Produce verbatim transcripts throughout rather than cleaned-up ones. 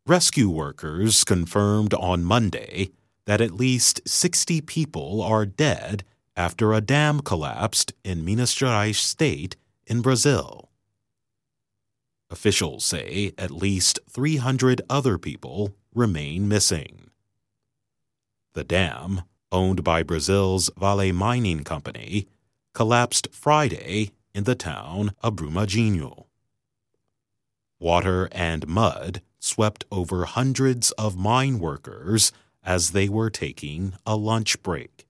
Rescue workers confirmed on Monday that at least sixty people are dead after a dam collapsed in Minas Gerais state in Brazil. Officials say at least three hundred other people remain missing. The dam, owned by Brazil's Vale Mining Company, collapsed Friday in the town of Brumadinho. Water and mud swept over hundreds of mine workers as they were taking a lunch break.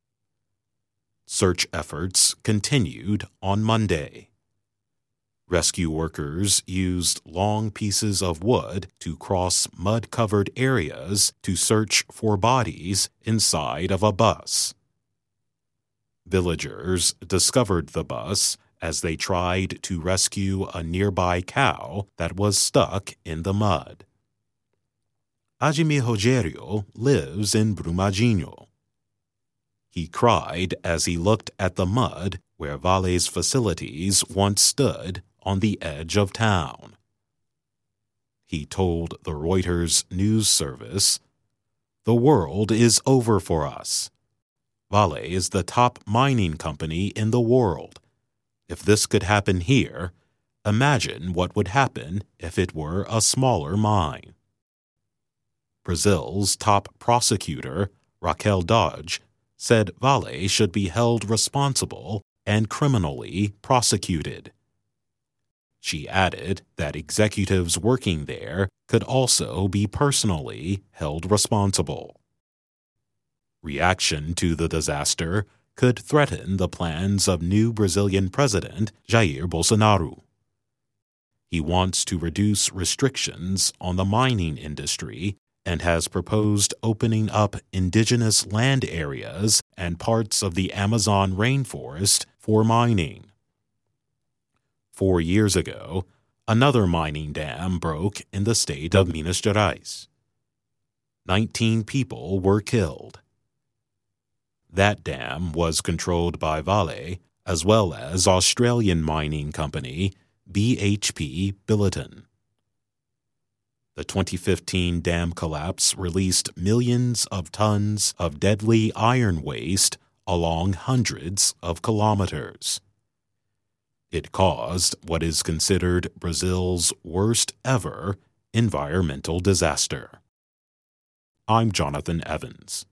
Search efforts continued on Monday. Rescue workers used long pieces of wood to cross mud-covered areas to search for bodies inside of a bus. Villagers discovered the bus as they tried to rescue a nearby cow that was stuck in the mud. Ajimi Rogério lives in Brumadinho. He cried as he looked at the mud where Vale's facilities once stood on the edge of town. He told the Reuters news service, "The world is over for us. Vale is the top mining company in the world. If this could happen here, imagine what would happen if it were a smaller mine." Brazil's top prosecutor, Raquel Dodge, said Vale should be held responsible and criminally prosecuted. She added that executives working there could also be personally held responsible. Reaction to the disaster could threaten the plans of new Brazilian President Jair Bolsonaro. He wants to reduce restrictions on the mining industry and has proposed opening up indigenous land areas and parts of the Amazon rainforest for mining. Four years ago, another mining dam broke in the state of Minas Gerais. Nineteen people were killed. That dam was controlled by Vale, as well as Australian mining company B H P Billiton. The twenty fifteen dam collapse released millions of tons of deadly iron waste along hundreds of kilometers. It caused what is considered Brazil's worst ever environmental disaster. I'm Jonathan Evans.